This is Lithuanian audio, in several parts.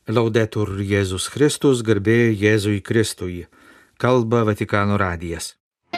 Laudetur Jėzus Kristus, garbė Jėzui Kristui. Kalba Vatikano radijas.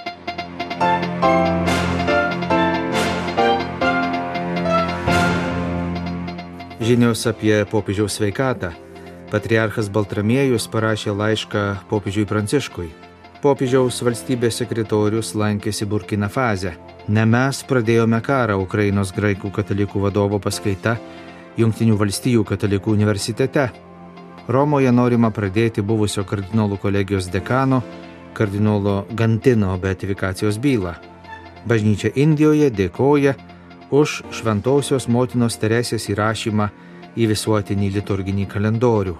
Žinios apie popiežiaus sveikatą. Patriarchas Baltramiejus parašė laišką popiežiui Pranciškui. Popiežiaus valstybės sekretorius lankėsi Burkina Fase. Ne mes pradėjome karą, Ukrainos graikų katalikų vadovo paskaita Jungtinių valstijų katalikų universitete. Romoje norima pradėti buvusio kardinolų kolegijos dekano, kardinolo Gantino beatifikacijos bylą. Bažnyčia Indijoje dėkoja už Šventosios motinos Teresės įrašymą į visuotinį liturginį kalendorių.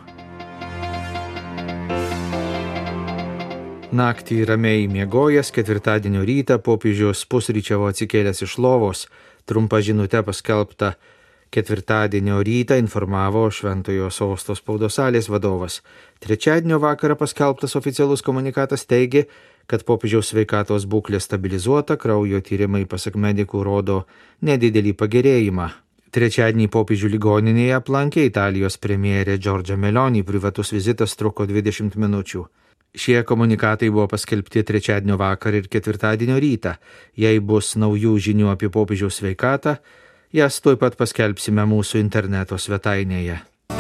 Naktį ramiai miegojęs ketvirtadienio rytą popiežius pusryčiavo atsikėlęs iš lovos, trumpa žinute paskelbta ketvirtadienio rytą informavo Šventojo Sosto spaudos salės vadovas. Trečiadienio vakarą paskelbtas oficialus komunikatas teigė, kad popiežiaus sveikatos būklė stabilizuota, kraujo tyrimai pasak medikų rodo nedidelį pagerėjimą. Trečiadienį popiežių ligoninėje aplankė Italijos premjerė Giorgia Meloni, privatus vizitas truko 20 minučių. Šie komunikatai buvo paskelbti trečiadienio vakarą ir ketvirtadienio rytą. Jei bus naujų žinių apie popiežiaus sveikatą, jas tuoj pat paskelbsime mūsų interneto svetainėje.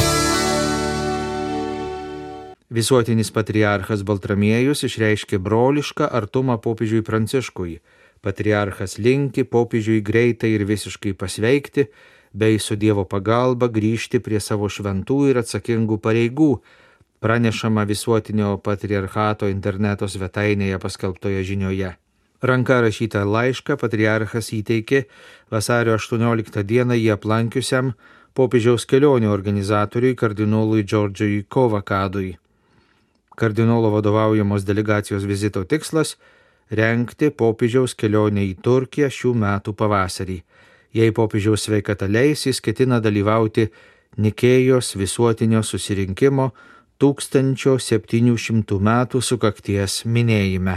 Visuotinis patriarchas Baltramiejus išreiškė brolišką artumą popiežiui Pranciškui. Patriarchas linki popiežiui greitai ir visiškai pasveikti, bei su Dievo pagalba grįžti prie savo šventų ir atsakingų pareigų, pranešama Visuotinio patriarchato interneto svetainėje paskelbtoje žinioje. Ranka rašytą laišką patriarchas įteikė vasario 18 dieną jį aplankiusiam popiežiaus kelionių organizatoriui kardinolui Džordžui Kovakadui. Kardinolo vadovaujamos delegacijos vizito tikslas – rengti popiežiaus kelionę į Turkiją šių metų pavasarį. Jei popiežiaus sveikata leis, jis ketina dalyvauti Nikėjos visuotinio susirinkimo 1700 metų sukakties minėjime.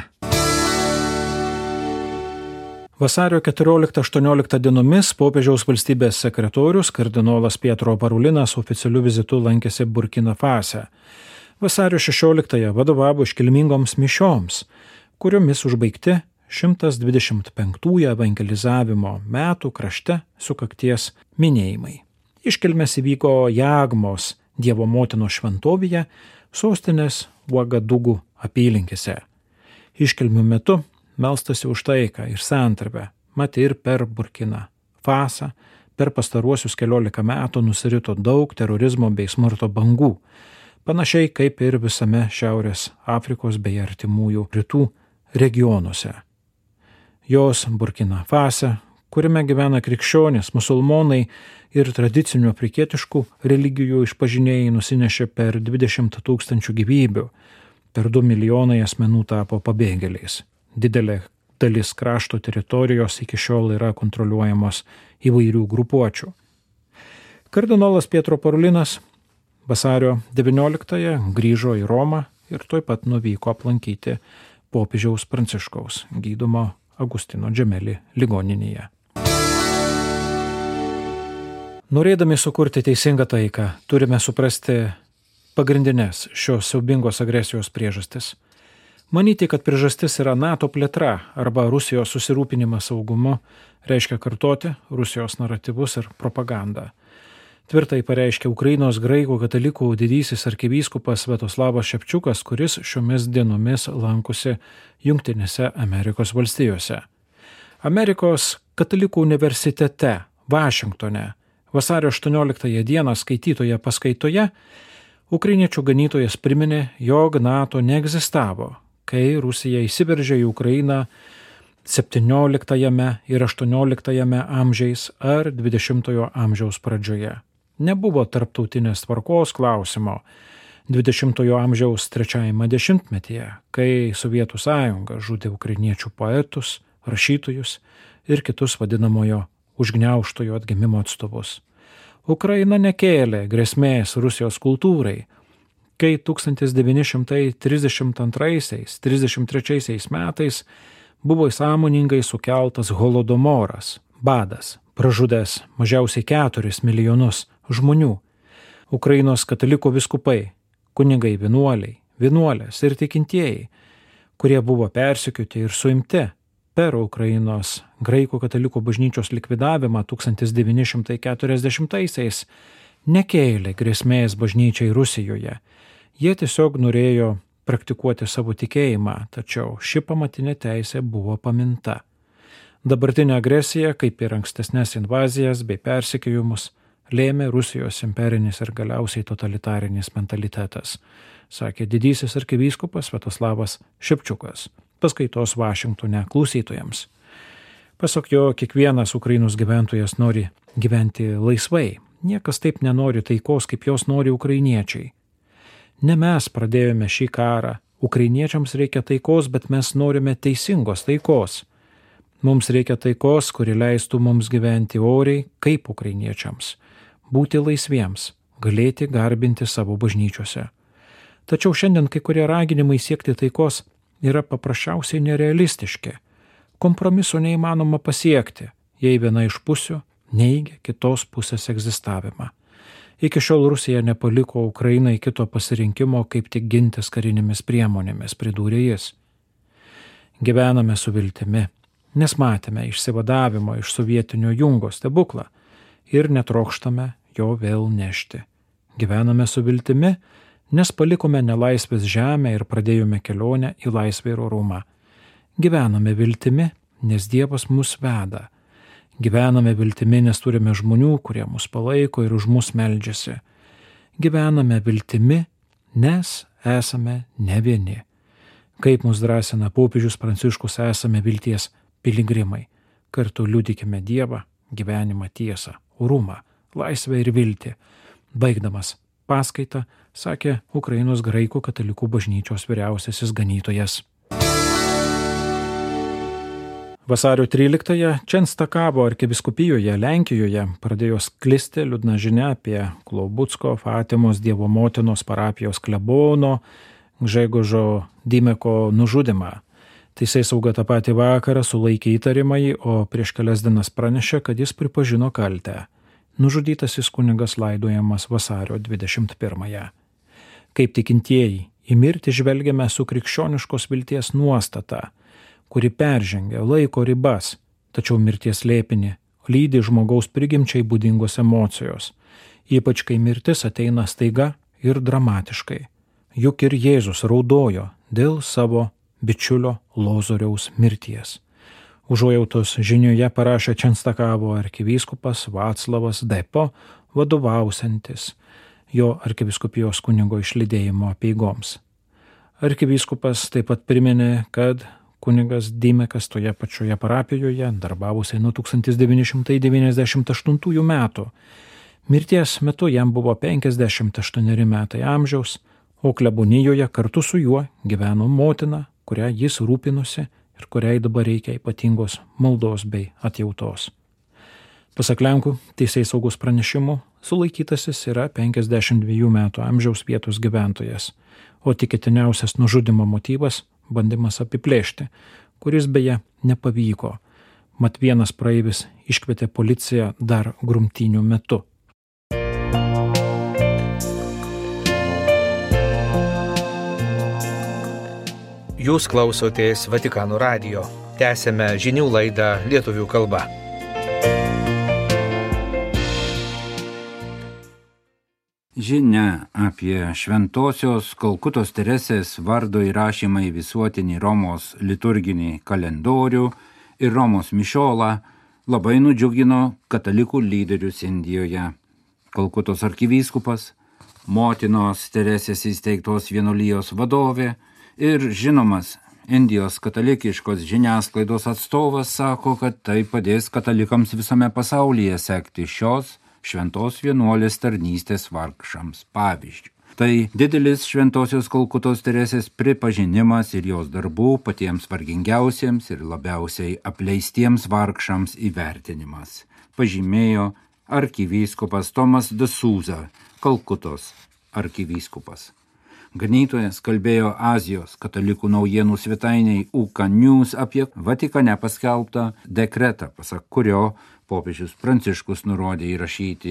Vasario 14-18 dienomis popiežiaus valstybės sekretorius kardinolas Pietro Parulinas oficialiu vizitu lankėsi Burkina Fase. Vasario 16 vadovavo iškilmingoms mišioms, kuriomis užbaigti 125-ųjų evangelizavimo metų krašte sukakties minėjimai. Iškilmės įvyko Jagmos Dievo motinos šventovėje, sostinės Uagadugu apylinkėse. Iškilmių metu melstasi už taiką ir santarvę, mat ir per Burkina Fasą per pastaruosius 14 metų nusirito daug terorizmo bei smurto bangų, panašiai kaip ir visame Šiaurės Afrikos bei artimųjų rytų regionuose. Jos Burkina Fase, kuriame gyvena krikščionys, musulmonai ir tradicinių afrikietiškų religijų išpažinėjai nusinešė per 20 000 gyvybių, per 2 milijonai asmenų tapo pabėgėliais. Didelė dalis krašto teritorijos iki šiol yra kontroliuojamos įvairių grupuočių. Kardinolas Pietro Parulinas vasario 19-ąją grįžo į Romą ir tuoj pat nuvyko aplankyti popiežiaus Pranciškaus gydomo Agustino Džemeli ligoninėje. Norėdami sukurti teisingą taiką, turime suprasti pagrindinės šios siaubingos agresijos priežastis. Manyti, kad priežastis yra NATO plėtra arba Rusijos susirūpinimas saugumu, reiškia kartoti Rusijos naratyvus ir propagandą. Tvirtai pareiškė Ukrainos graikų katalikų didysis arkivyskupas Sviatoslavas Šepčiukas, kuris šiomis dienomis lankosi Jungtinėse Amerikos valstijose. Amerikos katalikų universitete Vašingtone vasario 18 dieną skaitytoje paskaitoje ukrainiečių ganytojas priminė, jog NATO neegzistavo, kai Rusija įsiveržė į Ukrainą 17 ir 18 amžiais ar 20 amžiaus pradžioje. Nebuvo tarptautinės tvarkos klausimo 20 amžiaus 3 dešimtmetyje, kai Sovietų sąjunga žudė ukrainiečių poetus, rašytojus ir kitus vadinamojo užgniaužtojo atgimimo atstovus. Ukraina nekėlė grėsmės Rusijos kultūrai, kai 1932-33 metais buvo sąmoningai sukeltas holodomoras, badas, pražudęs mažiausiai 4 milijonus žmonių. Ukrainos katalikų vyskupai, kunigai vienuolės ir tikintieji, kurie buvo persekioti ir suimti per Ukrainos graikų katalikų bažnyčios likvidavimą 1940-aisiais, nekėlė grėsmės bažnyčiai Rusijoje. Jie tiesiog norėjo praktikuoti savo tikėjimą, tačiau ši pamatinė teisė buvo paminta. Dabartinė agresija, kaip ir ankstesnės invazijas bei persekiojimus, lėmė Rusijos imperinis ir galiausiai totalitarinis mentalitetas, sakė didysis arkivyskupas Sviatoslavas Šepčiukas paskaitos Vašingtone klausytojams. Pasak jo, kiekvienas Ukrainos gyventojas nori gyventi laisvai. Niekas taip nenori taikos, kaip jos nori ukrainiečiai. Ne mes pradėjome šį karą. Ukrainiečiams reikia taikos, bet mes norime teisingos taikos. Mums reikia taikos, kuri leistų mums gyventi oriai kaip ukrainiečiams. Būti laisviems, galėti garbinti savo bažnyčiose. Tačiau šiandien kai kurie raginimai siekti taikos yra paprasčiausiai nerealistiški. Kompromiso neįmanoma pasiekti, jei viena iš pusių neigia kitos pusės egzistavimą. Iki šiol Rusija nepaliko Ukrainai kito pasirinkimo, kaip tik gintis karinėmis priemonėmis, pridūrė jis. Gyvename su viltimi, nes matėme išsivadavimo iš sovietinio jungo stebuklą ir netrokštame jo vėl nešti. Gyvename su viltimi, nes palikome nelaisvės žemę ir pradėjome kelionę į laisvę ir orumą. Gyvename viltimi, nes Dievas mus veda. Gyvename viltimi, nes turime žmonių, kurie mus palaiko ir už mus meldžiasi. Gyvename viltimi, nes esame ne vieni. Kaip mus drąsina popiežius Pranciškus, esame vilties piligrimai. Kartu liudykime Dievą, gyvenimą, tiesą, orumą, laisvę ir viltį. Baigdamas paskaitą, sakė Ukrainos graikų katalikų bažnyčios vyriausiasis ganytojas. Vasario 13-ąją Čenstakavo arkivyskupijoje Lenkijoje pradėjo sklisti liūdna žinia apie Klobutsko Fatimos Dievo motinos parapijos klebono Gžegožo Dimeko nužudymą. Teisėsauga tą patį vakarą sulaikė įtarimąjį, o prieš kelias dienas pranešė, kad jis pripažino kaltę. Nužudytasis kunigas laidojamas vasario 21-ąją. Kaip tikintieji, į mirtį žvelgiame su krikščioniškos vilties nuostata, kuri peržengia laiko ribas, tačiau mirties slėpinį lydi žmogaus prigimčiai būdingos emocijos, ypač kai mirtis ateina staiga ir dramatiškai. Juk ir Jėzus raudojo dėl savo bičiulio Lozoriaus mirties. Užuojautos žinioje parašė Čenstakavo arkivyskupas Vaclavas Depo, vadovausiantis jo arkivyskupijos kunigo išlydėjimo apeigoms. Arkivyskupas taip pat priminė, kad kunigas Dimekas toje pačioje parapijoje darbavosi nuo 1998 metų. Mirties metu jam buvo 58 metai amžiaus, o klebonijoje kartu su juo gyveno motina, kurią jis rūpinosi ir kuriai dabar reikia ypatingos maldos bei atjautos. Pasak Lenkų teisėsaugos pranešimų, sulaikytasis yra 52 metų amžiaus vietos gyventojas, o tikėtiniausias nužudymo motyvas – bandymas apiplėšti, kuris beje nepavyko, mat vienas praeivis iškvietė policiją dar grumtynių metu. Jūs klausotės Vatikano radijo. Tęsiame žinių laidą lietuvių kalba. Žinia apie šventosios Kalkutos Teresės vardo įrašymą į visuotinį Romos liturginį kalendorių ir Romos mišiolą labai nudžiugino katalikų lyderius Indijoje. Kalkutos arkivyskupas, motinos Teresės įsteigtos vienuolijos vadovė ir žinomas Indijos katalikiškos žiniasklaidos atstovas sako, kad tai padės katalikams visame pasaulyje sekti šios šventos vienuolės tarnystės vargšams pavyzdžių. Tai didelis šventosios Kalkutos Teresės pripažinimas ir jos darbų patiems vargingiausiems ir labiausiai apleistiems vargšams įvertinimas, pažymėjo arkivyskupas Tomas de Souza, Kalkutos arkivyskupas. Ganytojas kalbėjo Azijos katalikų naujienų svetainiai UK News apie Vatikane paskelbtą dekretą, pasak kurio popiežius Pranciškus nurodė įrašyti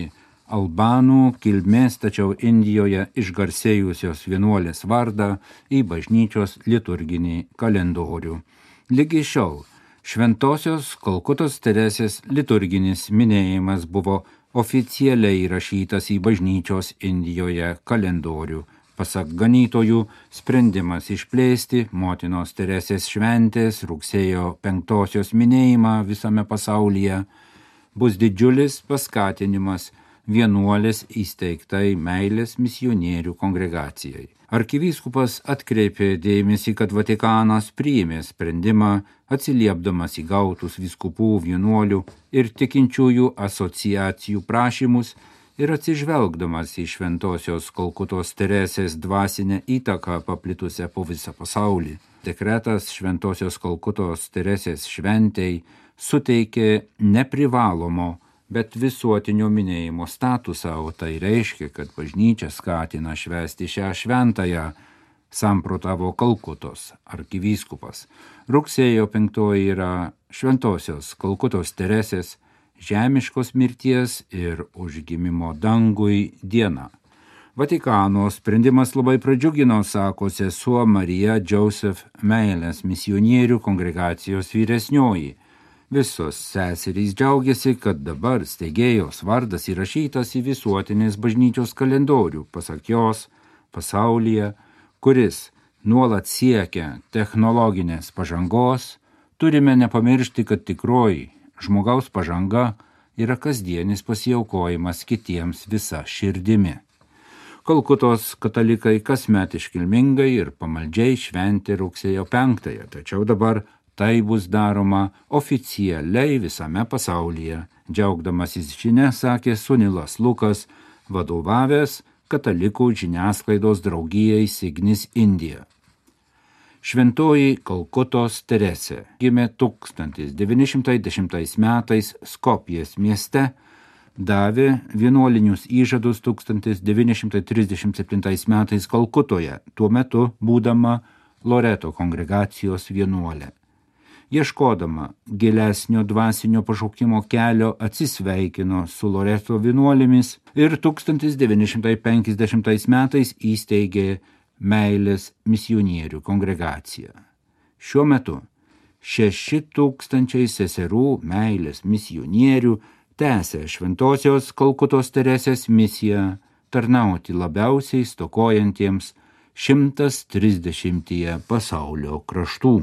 albanų kilmės, tačiau Indijoje išgarsėjusios vienuolės vardą į bažnyčios liturginį kalendorių. Lygi šiol Šventosios Kalkutos Teresės liturginis minėjimas buvo oficialiai įrašytas į bažnyčios Indijoje kalendorių. Pasak ganytojų, sprendimas išplėsti motinos Teresės šventės rugsėjo 5 minėjimą visame pasaulyje bus didžiulis paskatinimas vienuolės įsteigtai meilės misionierių kongregacijai. Arkivyskupas atkreipė dėmesį, kad Vatikanas priėmė sprendimą atsiliepdamas į gautus vyskupų, vienuolių ir tikinčiųjų asociacijų prašymus ir atsižvelgdamas į Šventosios Kalkutos Teresės dvasinę įtaką paplitusią po visą pasaulį. Dekretas Šventosios Kalkutos Teresės šventei suteikė neprivalomo, bet visuotinio minėjimo statusą, o tai reiškia, kad bažnyčia skatina švęsti šią šventąją, samprotavo Kalkutos arkivyskupas. Rugsėjo 5 yra Šventosios Kalkutos Teresės žemiškos mirties ir užgimimo dangui diena. Vatikano sprendimas labai pradžiugino, sako sesuo Marija Joseph meilės misionierių kongregacijos vyresnioji. Visos seserys džiaugiasi, kad dabar steigėjos vardas įrašytas į visuotinės bažnyčios kalendorių, pasak jos, pasaulyje, kuris nuolat siekia technologinės pažangos, turime nepamiršti, kad tikroji žmogaus pažanga yra kasdienis pasiaukojimas kitiems visa širdimi. Kalkutos katalikai kasmet iškilmingai ir pamaldžiai šventė rugsėjo 5, tačiau dabar tai bus daroma oficialiai visame pasaulyje, džiaugdamasis žinia, sakė Sunilas Lukas, vadovavęs katalikų žiniasklaidos draugijai Signis Indija. Šventoji Kalkutos Teresė gimė 1910 metais Skopjės mieste, davė vienuolinius įžadus 1937 metais Kalkutoje, tuo metu būdama Loreto kongregacijos vienuolė. Ieškodama gilesnio dvasinio pašaukimo kelio atsisveikino su Loreto vienuolėmis ir 1950 metais įsteigė meilės misionierių kongregaciją. Šiuo metu 6,000 seserų meilės misionierių tęsia Šventosios Kalkutos Teresės misiją tarnauti labiausiai stokojantiems 130 pasaulio kraštų.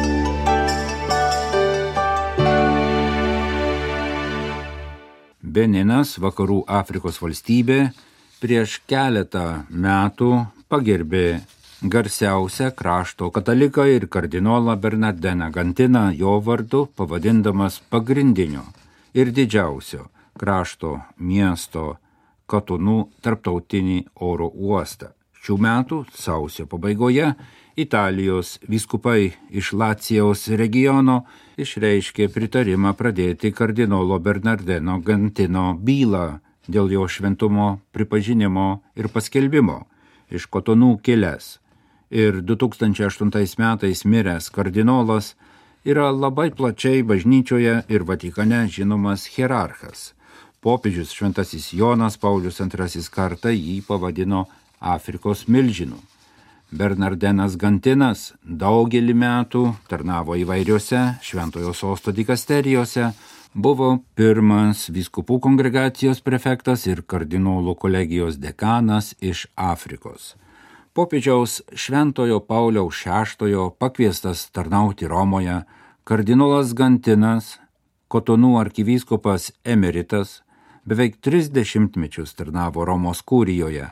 Beninas, Vakarų Afrikos valstybė, prieš keletą metų pagerbė garsiausią krašto kataliką ir kardinolą Bernardeną Gantiną jo vardu, pavadindamas pagrindinio ir didžiausio krašto miesto Kotonų tarptautinį oro uostą. Šių metų sausio pabaigoje Italijos vyskupai iš Lacijaus regiono išreiškė pritarimą pradėti kardinolo Bernardeno Gantino bylą dėl jo šventumo pripažinimo ir paskelbimo iš Kotonų kilęs. Ir 2008 metais miręs kardinolas yra labai plačiai bažnyčioje ir Vatikane žinomas hierarchas. Popiežius Šventasis Jonas Paulius II kartą jį pavadino Afrikos milžinu. Bernardenas Gantinas daugelį metų tarnavo įvairiose Šventojo Sosto dikasterijose, buvo pirmas vyskupų kongregacijos prefektas ir kardinolų kolegijos dekanas iš Afrikos. Popiežiaus Šventojo Pauliaus VI pakviestas tarnauti Romoje, kardinolas Gantinas, Kotonų arkivyskupas emeritas, beveik 30 metus tarnavo Romos kurijoje,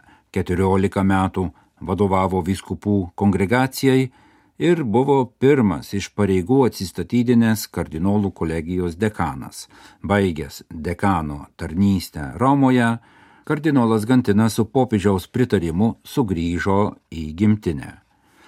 14 metų vadovavo vyskupų kongregacijai ir buvo pirmas iš pareigų atsistatydinęs kardinolų kolegijos dekanas. Baigęs dekano tarnystę Romoje, kardinolas Gantinas su popiežiaus pritarimu sugrįžo į gimtinę.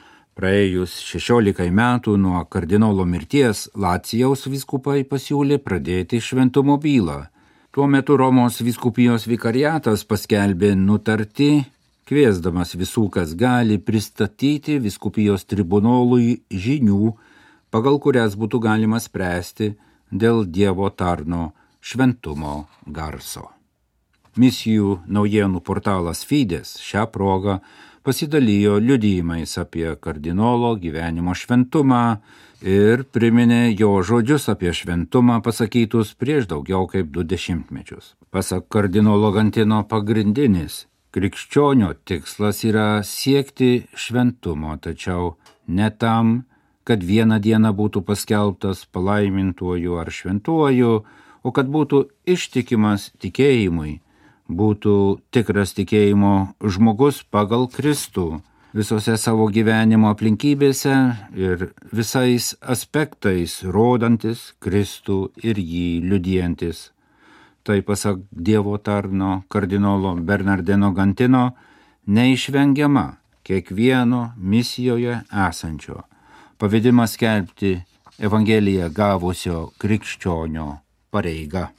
Praėjus 16 metų nuo kardinolo mirties Lacijaus vyskupai pasiūlė pradėti šventumo bylą. Tuo metu Romos vyskupijos vikariatas paskelbė nutartį, kviesdamas visų, kas gali, pristatyti vyskupijos tribunolui žinių, pagal kurias būtų galima spręsti dėl Dievo tarno šventumo garso. Misijų naujienų portalas Fides šią progą pasidalijo liudijimais apie kardinolo gyvenimo šventumą ir priminė jo žodžius apie šventumą pasakytus prieš daugiau kaip 20 metus. Pasak kardinolo Gantino, pagrindinis krikščionio tikslas yra siekti šventumo, tačiau ne tam, kad vieną dieną būtų paskelbtas palaimintuoju ar šventuoju, o kad būtų ištikimas tikėjimui, būtų tikras tikėjimo žmogus pagal Kristų, visose savo gyvenimo aplinkybėse ir visais aspektais rodantis Kristų ir jį liudijantis. Tai pasak Dievo tarno kardinolo Bernardino Gantino neišvengiama kiekvieno misijoje esančio, pavedimas skelbti Evangeliją gavusio krikščionio pareiga.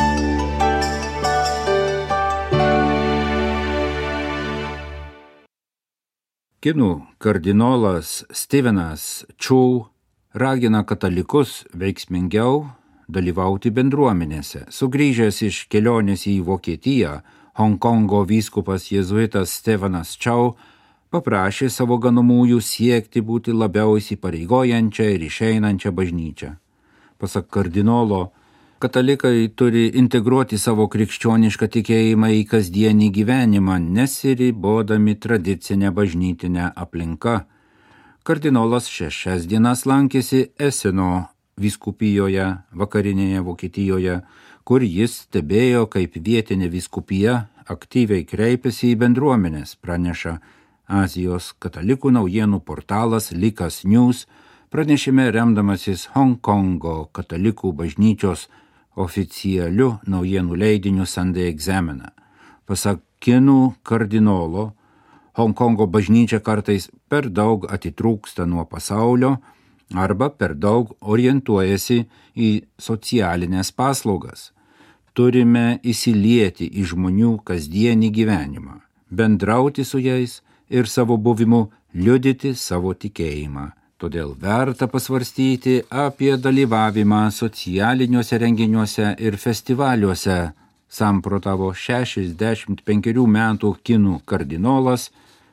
Kinų kardinolas Stevenas Chu ragina katalikus veiksmingiau dalyvauti bendruomenėse. Sugrįžęs iš kelionės į Vokietiją, Honkongo vyskupas jėzuitas Stevenas Chu paprašė savo ganomųjų siekti būti labiau įsipareigojančią ir išeinančią bažnyčią. Pasak kardinolo, katalikai turi integruoti savo krikščionišką tikėjimą į kasdienį gyvenimą, nesiribodami tradicinę bažnytinę aplinką. Kardinolas 6 dienas lankėsi Eseno vyskupijoje, vakarinėje Vokietijoje, kur jis stebėjo, kaip vietinė vyskupija aktyviai kreipiasi į bendruomenės, praneša Azijos katalikų naujienų portalas Likas News, pranešime remdamasis Honkongo katalikų bažnyčios oficialiu naujienų leidiniu Sunday Examiner. Pasak kinų kardinolo, Honkongo bažnyčia kartais per daug atitrūksta nuo pasaulio arba per daug orientuojasi į socialinės paslaugas. Turime įsilieti į žmonių kasdienį gyvenimą, bendrauti su jais ir savo buvimu liudyti savo tikėjimą. Todėl verta pasvarstyti apie dalyvavimą socialiniuose renginiuose ir festivaliuose, samprotavo 65 metų kinų kardinolas,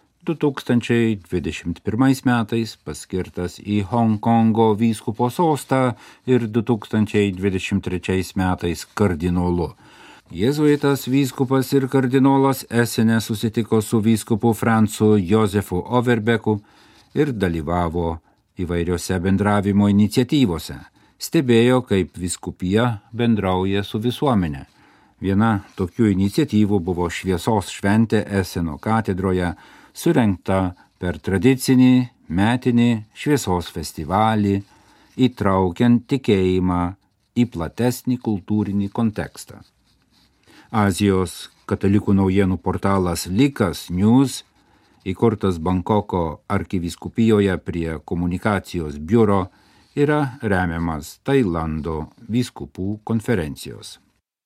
2021 metais paskirtas į Honkongo vyskupo sostą ir 2023 metais kardinolu. Jėzuitas vyskupas ir kardinolas Esene susitiko su vyskupu Francu Jozefu Overbeku ir dalyvavo įvairiose bendravimo iniciatyvose. Stebėjo, kaip vyskupija bendrauja su visuomenė. Viena tokių iniciatyvų buvo šviesos šventė Eseno katedroje, surengta per tradicinį metinį šviesos festivalį, įtraukiant tikėjimą į platesnį kultūrinį kontekstą. Azijos katalikų naujienų portalas Likas News, įkurtas Bankoko arkivyskupijoje prie komunikacijos biuro, yra remiamas Tailando vyskupų konferencijos.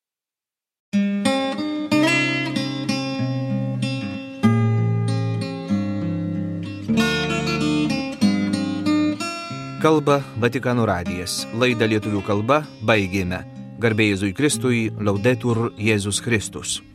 Kalba Vatikano radijas. Laidą lietuvių kalba baigėme. Garbė Jėzui Kristui, Laudetur Jėzus Kristus.